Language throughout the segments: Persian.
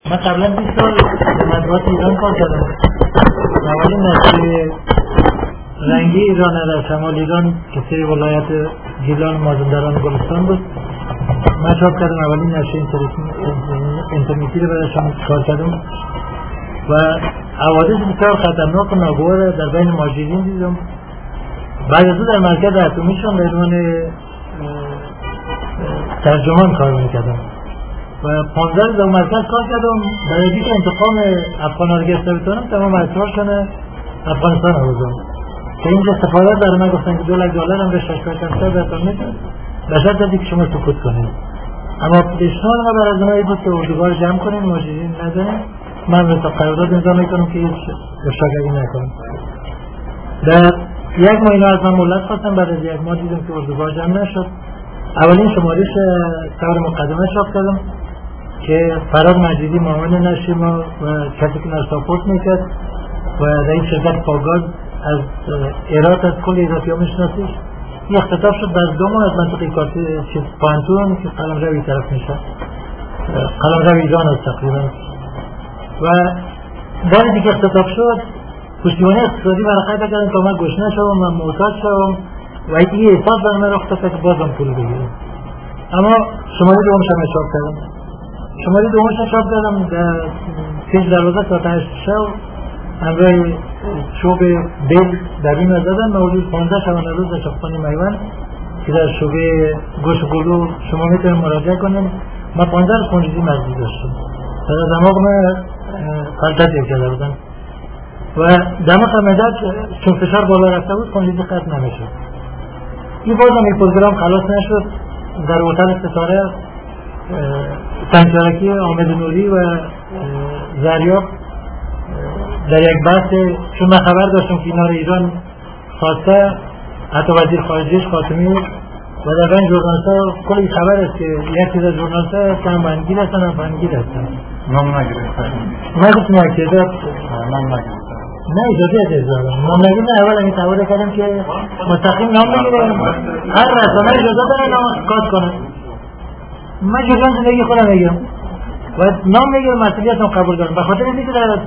من قبلا 20 سال در مطبوعات ایران کار کردم. اولین نشریه رنگی ایران در شمال ایران که سری ولایت گیلان، مازندران، گلستان بود. من چاپ کردم. اولین نشریه اینترنتی رو برایشان کار کردم و حوادث بسیار خطرناک و ناگوار در بین مهاجرین دیدم. بعد از اون در مرکز اتمیشان به عنوان ترجمان کار میکردم و 15 در مرکز کار کردم. برای اینکه انتقام افغان‌ها رو گرفته بتونم تمام اسرارشون افغانستان آوردم که اینجا سفارت برای من گفتن که $2 هم بهش اشکال کنسر بهتون میتون به شرط دادی که شما سکوت کنید. اما پیشنهاد ما برای از اونایی بود که اردوگاه رو جمع کنیم، مهاجرین نداریم. من به قرارداد امضا میکنم که هیچ افشاگری نکنم. در یک ماه اینا از من مهلت خواستم. بعد از یک ماه دیدم که اردوگاه جمع نشد. اولین شمارش خبر مقدمه چاپ کردم که فراد مجیدی معاون نشر ما و کسی که نشر ساپورت میکرد و در این شرکت پاگاز از ایرات از کل ایراتی ها میشناسیش. این اختتاب شد بعد 2 ماه از منطقه کارتی پانتون که قلمرو طرف میشه، قلمرو ایران است تقریبا. و بعد دیگه اختتاب شد پشتیبانی اقتصادی برقرار کردن که من گشنه شدم، من محتاج شدم و این احساس برای من رخ داد که بازم پول بگیرم. اما شماره دومش هم چاپ کردم. شماره دومش چاپ کردم در پیش دروازه ساعت 8 شب همراه شعب بیل در این دادن. مولود 15 شبانه روز در شاپخانه میوان که در شعبه گوش و گلو شما میتونید مراجعه کنید. من 15 روز خونریزی مغزی داشتم. در دماغ من فلتت کرده بودم و دماغ مدد چون فشار بالا رفته بود خونریزی قطع نمیشد. این بازم این پروگرام خلاص نشد. در هتل ستاره سنجرکی آمد نوری و زریاب در یک بحث، چون من خبر داشتم که اینا رو ایران خواسته، حتی وزیر خارجیش خاتمی و در بین ژورنالیست‌ها کلی خبر است که یک چیز از ژورنالیست‌ها کم بندگیر هستن و بندگیر هستن. نام نگرفتن. من گفتم اکتیزات نام نگرفتن. نه اجازه اجازه نام نگیرم. اول این تعهد کردم که مستقیم نام بگیرم. هر رسانه اجازه داره نام کات کنه. من جزء زندگی خودم میگم و نام میگیرم، مسئولیتم قبول دارم. به خاطر اینکه در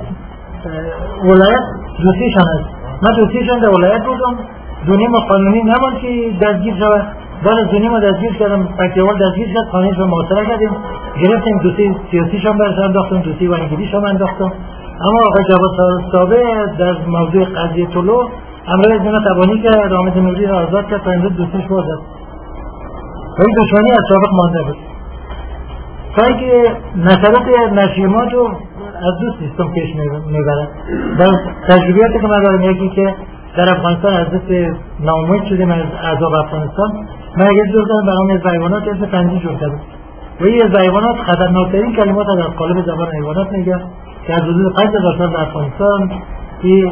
ولایت دوستیشان است. من دوستیشان در ولایت بودم. دونیم قانونی نبود که دستگیر شود. بعد دونیم رو دستگیر کردم. پکتیوال دستگیر شد. خانه‌اش رو محاصره کردیم. گرفتیم دوستی سیاسیشان برش انداختم، دوستی و انگلیسیشان انداختم. اما آقای جواد صابه در موضوع قضیه طلوع همراه از اینا تبانی کرد، آمد نوری را آزاد کرد تا امروز دوستیش باز است. و این دشمنی از سابق مانده بود. تا اینکه نشرات نشریات رو از دو سیستم پیش میبرد. در تجربیاتی که من دارم یکی که در افغانستان از دست ناامید شدیم از عذاب افغانستان، من اگر جور کردم برام از حیوانات اسم فنجی جور کردم و این از حیوانات خطرناکترین کلمات در قالب زبان حیوانات میگه که از حدود 5000 سال در افغانستان که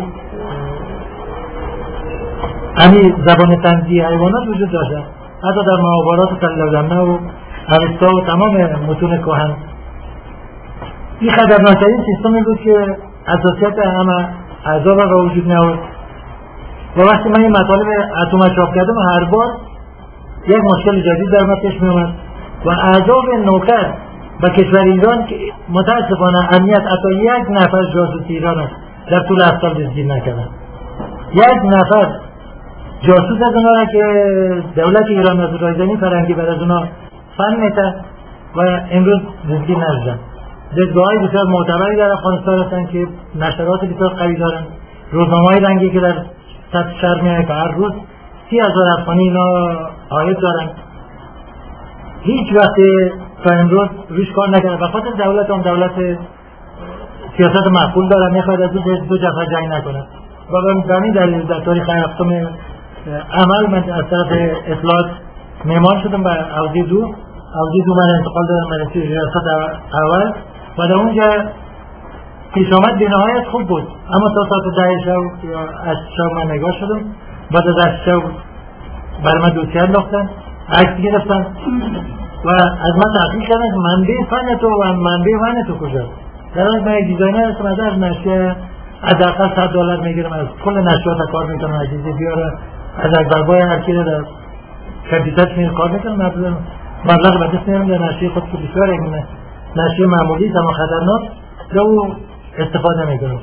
همین زبان فنجی حیوانات وجود داشته. حتی در محاورات کلمه و ارسطو و تمام متون کهن این خطرناکترین سیستمی بود که اساسیت همه عذاب را وجود نهاد. و وقتی من این مطالب اتم چاپ کردم هر بار یک مشکل جدید در من پیش می اومد و عذاب نوکر و کشور ایران که متاسفانه امنیت حتی یک نفر جاسوس ایران است در طول 7 سال دستگیر نکردن. یک نفر جاسوس از اونا را که دولت ایران از رایزنی فرنگی بر از اونا فن میته و امروز دستگیر نشدن. دستگاه‌های بسیار معتبری در افغانستان هستند که نشرات بسیار قوی دارن. روزنامه‌های رنگی که در سطح شهر میاد که هر روز 30,000 افغانی اینا عاید دارن. هیچ وقت تا امروز روش کار نکردن. بخاطر دولت هم دولت سیاست معقول داره، میخواد از دو جبهه جنگ نکنه. و به همین دلیل در تاریخ هفتم عمل من از طرف اطلاعات معمار شدم به حوزه 2. حوزه 2 من انتقال دادم به ریاست اول و در اونجا پیش آمد بینهایت خوب بود. اما تا ساعت 10 شب یا 8 شب من نگاه شدم. بعد از 8 شب برای من دوسیه انداختن، عکس گرفتن و از من تحقیق کردن منبع فن تو و منبع فن تو کجاست. در حالی من یک دیزاینر هستم، از هر نشریه حداقل $100 میگیرم، از کل نشریات کار میکنم، اجازه بیاره از اکبربای هر کی در کمپیوتر کار میکنم، مبلغ به دست میارم در نشریه خود که بسیار اینه نشریه معمولی اما خطرناک که او استفاده میکنه.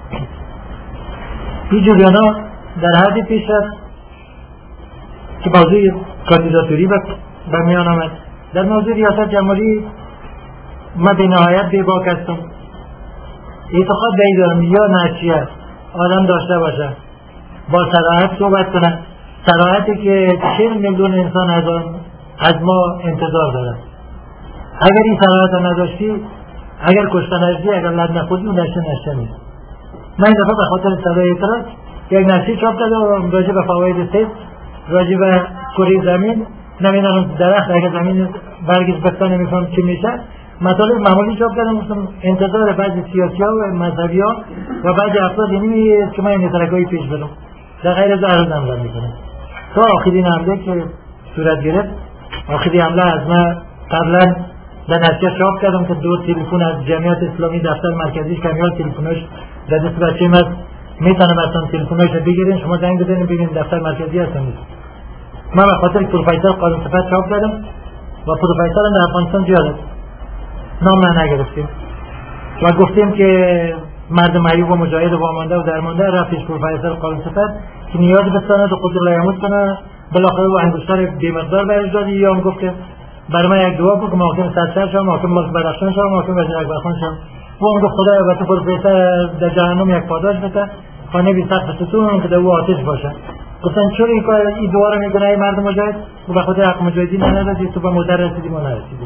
این جریانا در حدی پیش رفت که موضوع کاندیداتوری به میان آمد. در موضوع ریاست جمهوری من به نهایت بی‌باک هستم. اعتقاد به این دارم یا نشریه آدم داشته باشه با صراحت صحبت کنه، صراحتی که 40 میلیون انسان از ما انتظار دارن. اگر این صراحت نداشتی، اگر کشته نشدی، اگر لد نخوردی، اون نشریه نیست. من این دفعه به خاطر صدای اعتراض یک نشریه چاپ کردم راجع به فواید سیب، راجع به کره زمین، نمیدونم درخت اگر زمین برگش بسته نمیکنم چی میشه. مطالب معمولی چاپ کردم، گفتم انتظار بعضی سیاسی ها و مذهبی ها و بعضی افراد اینی که من این ترکایی پیش برم در غیر از عرض امرم میکنم تا آخرین حمله که صورت گرفت. آخرین حمله از من قبلا در نشریه چاپ کردم که 2 تلفن از جمعیت اسلامی دفتر مرکزیش کمیال تلفنش در دست بچه من میتونه براتون تلفنش بگیرین، شما زنگ بزنین ببینین دفتر مرکزی هستن. من به خاطر پروفسور قانون صفت چاپ کردم و پروفسور در افغانستان زیاد نام نگرفتیم و گفتیم که مرد معیوب و مجاهد و وامانده و درمانده رفتش پروفسور قانون صفت که نیاز به سند و قدر لیموت کنه. بالاخره و انگشتر بیمقدار برش دادی یا هم گفت که برای من یک دعا بکن محاکم سرسر شم، محاکم ملک بدخشان شم، محاکم وزیر اکبرخان شم. و هم گفت خدای و تو پروفسور در جهنم یک پاداش بده، خانه بی سقف ستون که در او آتش باشه. گفتن چرا این کار این دعا رو میکنه ای مرد مجاهد؟ و به خاطر حق مجاهدین ندادی، تو به مدر رسیدی ما نرسیدیم.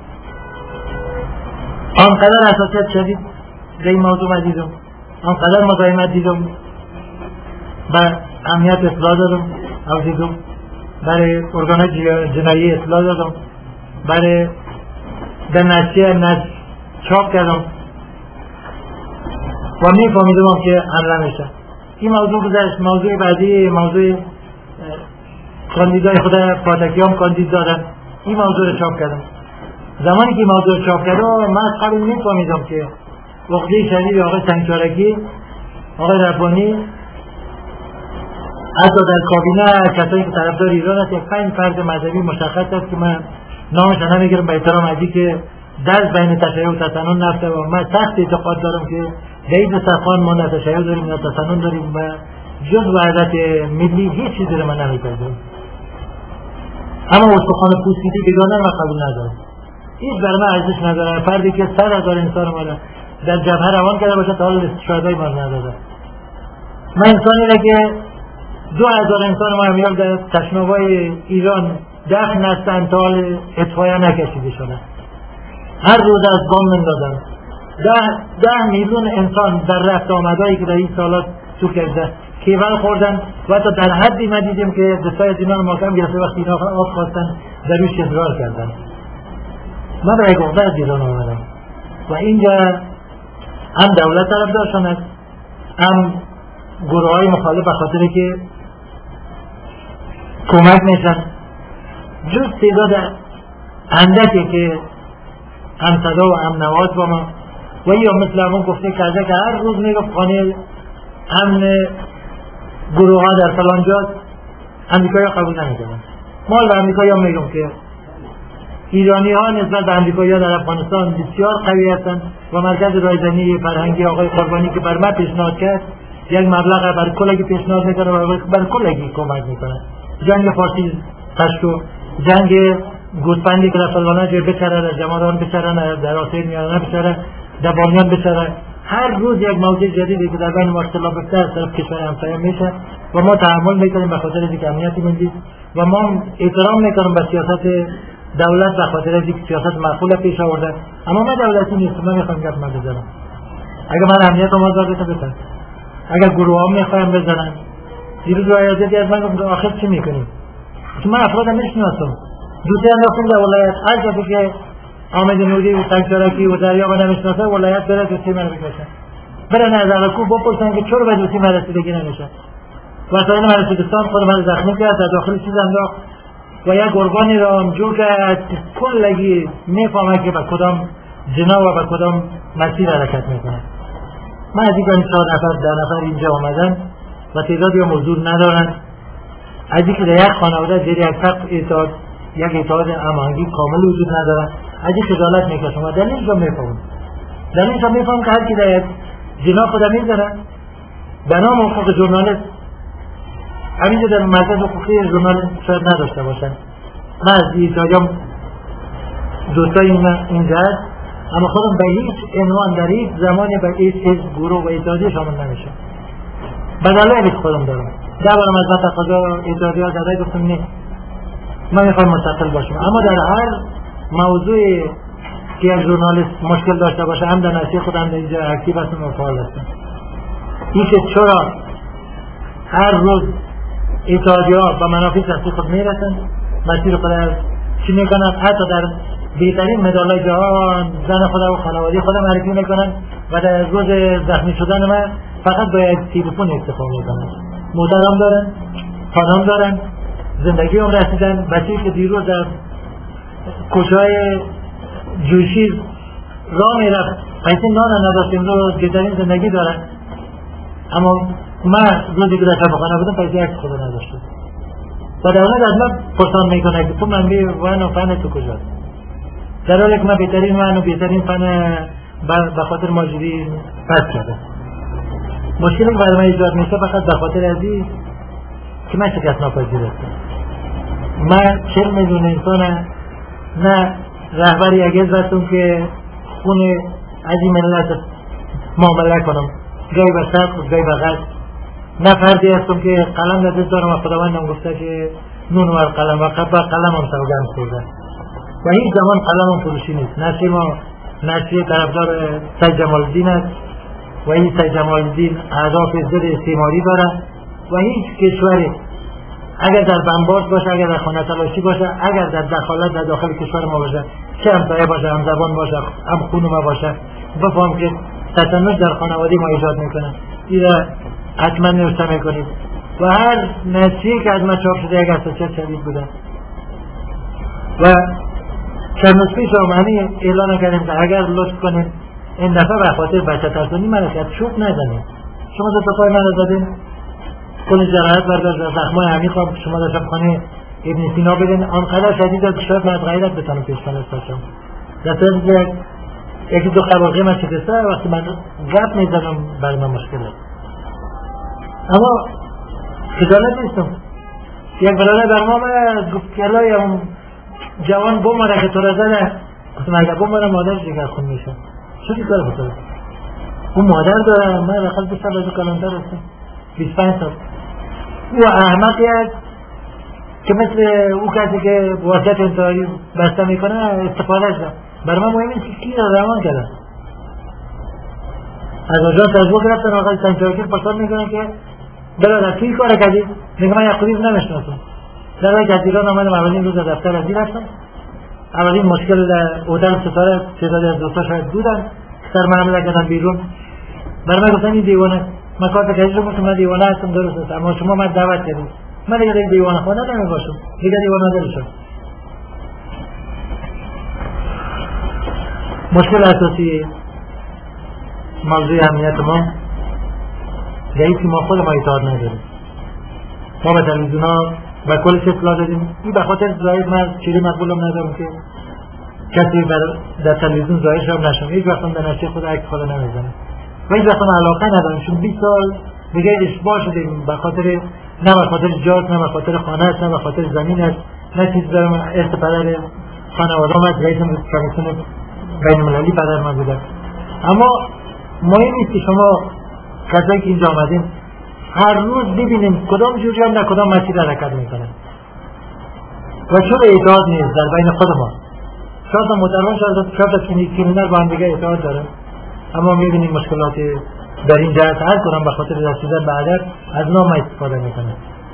آنقدر حساسیت شدید به این موضوع من دیدم، آنقدر مزاحمت دیدم، به امنیت اطلاع دادم او دیدم، برای ارگان جنایی اطلاع دادم، برای در نشریه چاپ کردم و میفهمیدم که حمله میشه. این موضوع گذشت. موضوع بعدی موضوع کاندیدای خود پاتکیام کاندید دادن، این موضوع رو چاپ کردم. زمانی که موضوع رو چاپ کردم من از قبل میفهمیدم که عقده شدید آقای سنگچارکی، آقای ربانی، حتی در کابینه کسایی که طرفدار ایران است، یک 5 فرد مذهبی مشخص است که من نامش نمیگیرم به احترام ازی که در بین تشیع و تسنن نفته و من سخت اعتقاد دارم که در صفان ما نه تشیع داریم نه تسنن داریم و جز وحدت ملی هیچ چیزی رو من نمیپذیرم. اما استخوان پوسیدی بیگانه من قبول ندارم. هیچ بر من ارزش نداره. فردی که 100,000 انسان ما در جبهه روان کرده باشه تا حال شهدای ما نداره. من انسانی را که 2,000 انسان ما همیال در تشنابای ایران دفن هستن تا حال اطفایه نکشیده شده. هر روز از بام مندازن. 10 میلیون انسان در رفت آمدهایی که در این سالات تو کرده کیول خوردن و حتی در حدی ما دیدیم که دستای از اینا رو محکم گرفته وقتی اینا آب خواستن در روش اضرار کردن. من به یک عقده از ایران آمدم و اینجا هم دولت طرفدارشان است، هم گروه های مخالف به خاطر که کمک میشن. جز تعداد اندکی که هم صدا و هم نواز با ما و یا مثل همون گفته کرده که هر روز میگفت خانه امن گروه ها در فلان جاست، امریکایی ها قبول نمیکنن. مال به امریکایی ها میگم که ایرانی ها نسبت به امریکایی ها در افغانستان بسیار قوی هستند و مرکز رایزنی فرهنگی آقای قربانی که بر من پیشنهاد کرد یک مبلغ بر کلگی پیشنهاد میکنه و بر کلگی کمک میکنه. جنگ فارسی پشتو، جنگ گوسفندی که در فلانه جای بچره، در جمادان بچره، در آسیب میانه بچره، در بامیان بچره. هر روز یک موضوع جدیدی که در بین ما اختلاف افتاد از طرف کشور همسایه میشه و ما تحمل میکنیم به خاطر اینکه امنیتی ملی و ما احترام میکنیم به سیاست دولت به خاطر اینکه سیاست معقول پیش آورده. اما من دولتی نیستم، من میخوام گپ بزنم. اگر من امنیت رو آزاد بده، اگر گروه ها میخوایم بزنن، دیروز رایزدی از من گفت آخر چی میکنیم؟ چون من افراد نمیشناسم. دوستی انداختیم در ولایت هر کسی که آمد نوری و سنگچارکی و دریابه نمیشناسه ولایت بره دوستی من بکشن، برن از عراقو بپرسن که چرا به دوستی من رسیدگی نمیشه. وسایل من رسیدستان خود من زخمی کرد، در داخل چیز انداخت و یک قربانی را همجور که کلگی میفهمه که به کدام جنا و به کدام مسیر حرکت میکنه. من از اینکه 4 نفر 10 نفر اینجا آمدن و تعدادی هم حضور ندارن، از اینکه در یک خانواده زیر یک سقف یک اتحاد هماهنگی کامل وجود نداره. از این خجالت میکشم و دلیلش رو میفهمم. دلیلش رو میفهمم که هر کی در جنا خودم میزنه به نام حقوق ژورنالیست، همینجا در مرکز حقوقی ژورنالیست شاید نداشته باشن. من از ایتالیام دوستای اینجا هست، اما خودم به هیچ عنوان در هیچ زمانی به هیچ حزب، گروه و اتحادیه شامل نمیشم. به دلایلی خودم دارم. بارم از من تقاضا اتحادیه ها زده گفتم نه، من میخوام مستقل باشم. اما در هر موضوعی که یک ژورنالیست مشکل داشته باشه، هم در نشریه خود هم در اینجا اکتیو هستم و فعال هستم. این که چرا هر روز اتحادیه ها به منافع شخصی خود میرسن، مسیر خود چی میکنن، حتی در بهترین مدالای جهان زن خدا و خانواده خدا معرفی میکنن و در روز زخمی شدن من فقط با یک تلفن اکتفا میکنن. مادرم دارن، خانم دارن، زندگی هم رسیدن. بچه‌ای که دیروز در کوچه‌های جوشی راه میرفت، پیسه نان نداشت، امروز بهترین زندگی دارن. اما من روزی که در شفاخانه بودم پیسه عکس خدا نداشتم. و در اون از من پرسان میکنه که تو منبع ون و فن تو کجاست؟ در حالی که من بهترین ون و بهترین فن به خاطر ماجوری پس کرده. مشکلی که برای من ایجاد میشه فقط به خاطر ازی که من شکست ناپذیر هستم. من 40 میلیون انسان نه رهبری یک حزب هستم که خون از این ملت معامله کنم، گاهی به صدق گاهی به غلط. نه فردی هستم که قلم در دست دارم و خداوندم گفته که نون و قلم و قلم هم سوگند خورده و هیچ زمان قلم هم فروشی نیست. نشریه ما نشریه طرفدار سید جمال الدین است و این سید جمال الدین اهداف ضد استعماری داره و هیچ کشوری اگر در بنباس باشه، اگر در خانه تلاشی باشه، اگر در دخالت در داخل کشور ما باشه، چه همسایه باشه، هم زبان باشه، هم خون ما باشه، بفهم که تشنج در خانواده ما ایجاد میکنه. این حتما نوشته میکنید و هر نشریه که از ما چاپ شده یک حساسیت شدید بوده و چند روز پیش آمانی اعلان کردیم که اگر لطف کنید این دفعه به خاطر بچه ترسانی من از چوب نزنید. شما دو پای من زدین، کل جراحت برداشت و زخمای عمیق شما در شفاخانه ابن سینا بدین، آنقدر شدید است که شاید من از غیرت بتانم پیش کنم باشم. در صورت یکی دو خباقی من شکسته وقتی من گپ میزنم برای من مشکل است. اما خجالت نیستم. یک برادر در ما گفت که الهی اون جوان بماره که تو را زده. گفتم اگر بماره مادرش دیگر خون میشه. چی کار بکنم؟ اون مادر داره، من رخل 20 سال از کلانتر هستم، 25 سال. او احمقی است که مثل او کسی که واسط انتحاری بسته میکنه استفاده شد. برای من مهم نیست که کی را روان کرده. از آجانس از بو گرفتن آقای سنجاکیر پرسان میکنن که برادر کی کار کردی؟ میگه من یک خودیز نمیشناسم. در حالی که از ایران آمدم اولین روز دفتر از این رفتم. اولین مشکل هتل ستاره تعدادی از دوستا شاید بودن سر معامله کردن بیرون. برای من گفتن این دیوانه. من کار کردی رو گفتم من دیوانه هستم، درست است، اما شما من دعوت کردید. من دیگه دیوانه خانه نمیباشم، دیگه دیوانه نمیشم. مشکل اساسی موضوع امنیت ما جایی که ما خود ما اطاعت نداریم. ما به تلویزیون ها و کلش اطلاع دادیم. این به خاطر ظاهر من چیزی مقبولم ندارم که کسی در تلویزیون ظاهر شب نشم. هیچ وقت هم در نشریه خود عکس خود نمیزنم و هیچ وقت هم علاقه ندارم، چون 20 سال دیگه اشباع شدیم به خاطر نه به خاطر جاست، نه به خاطر خانه است، نه به خاطر زمین است، نه چیز دارم. ارث پدر خانواده‌ام از رئیس کمیسیون بین‌المللی پدر من بوده. اما مهم نیست که شما کسایی که اینجا آمدین هر روز ببینیم کدام جوری هم در کدام مسیر حرکت میکنن و چون اعتقاد نیست در بین خود ما. شاید محترمان شاید کلینر با هم دیگه اعتقاد دارن، اما میبینیم مشکلات در این جهت هر کدام به خاطر رسیدن به هدف از نام استفاده میکنن.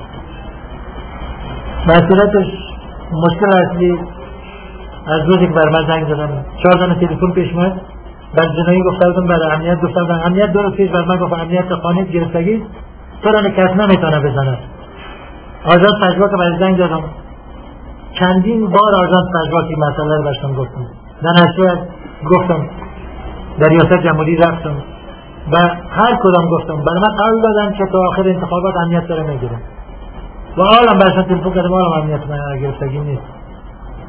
مسئولیتش مشکل اصلی از روزی که بر من زنگ زدم 4 دانه تلفن پیش اومد. بعد جنایی گفته بودم برای امنیت، گفته بودم امنیت 2 روز پیش بر من گفت امنیت خانه گرفتگی طورانه کس نمیتونه بزنه. آژانس پژواک برای زنگ زدم، چندین بار آژانس پژواکی مسئله رو باشم گفتم، در نشریه گفتم، در ریاست جمهوری رفتم و هر کدام گفتم. برای من قول دادن که تا آخر انتخابات امنیت داره میگیرم و حالا برشان تلفن کردم حالا امنیت من گرفتگی نیست.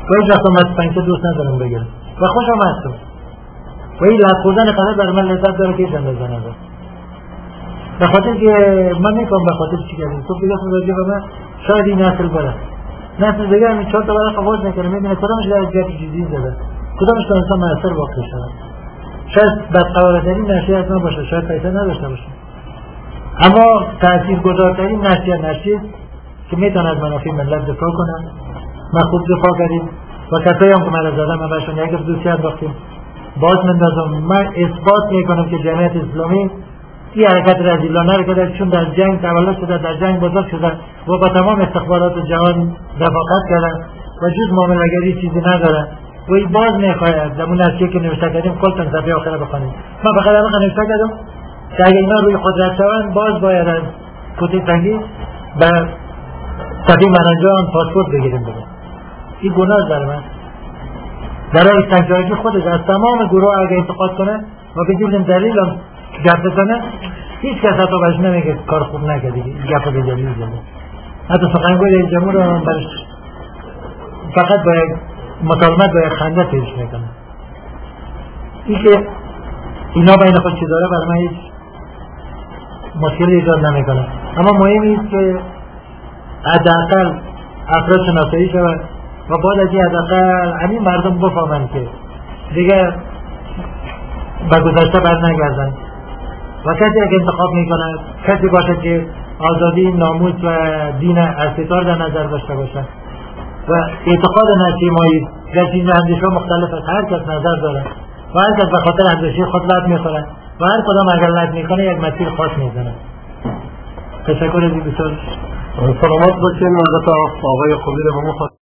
و هیچ وقت مستن که دوست ندارم بگیرم و خوشم هستم و این لحظ خوردن قدر در من لذت داره که هیچ اندازه نداره. به خاطر که من میکنم به خاطر چی کردیم تو بگه راجع به من شاید این نسل بره نسل دیگه همین 4 تا برای قواز نکنه میبینه کدامش در جهت چیزی زده کدامش تا انسان مؤثر واقع شده. شاید بدقوارترین نشریه از ما باشه شاید پیسه نداشته باشه اما تاثیرگذارترین نشریه که میتونه از منافع ملت دفاع کنه. ما خوب دفاع کردیم و کسایی هم که من زدم من برشون یک دوستی انداختیم باز مندازم. من اثبات میکنم که جمعیت اسلامی این حرکت رذیلانه رو کرده چون در جنگ تولد شده در جنگ بزرگ شده و با تمام استخبارات جهان رفاقت کرده و جز معامله‌گری چیزی نداره و این باز میخواهد در اون نسخه که نوشته کردیم کلتن صفحه آخره بخونیم. من فقط همه نوشته کردم که اگه اینا روی قدرت شوند باز باید از کتی تنگی به صفحه منانجان پاسپورت بگیریم بگم. این گناه در من برای تنگجایگی خودش از تمام گروه اگه انتقاد کنه و بدون دلیل هم گپ بزنه هیچ کس حتی برش نمیگه کار خوب نکردی گپ به دلیل زده. حتی سخنگوی رئیس جمهور هم برش فقط باید مطالمت باید خنده پیش میکنه. این که اینا بین خود چی داره برای من هیچ مشکلی ایجاد نمیکنه اما مهم است که حداقل افراد شناسایی شود و بعد از این حداقل همین مردم بفهمن که دیگه به گذشته بر نگردن و کسی اگه انتخاب میکنه کسی باشه که آزادی ناموس و دین استثار در نظر داشته باشه و اعتقاد نشیمایی در چیز اندیشه مختلف است. هر کس نظر داره و هر کس به خاطر اندیشه خود لط میخوره و هر کدام اگر لط میکنه یک مسیر خاص میزنه. تشکر از این بسیار سلامت باشین. البته آقای خوبی رو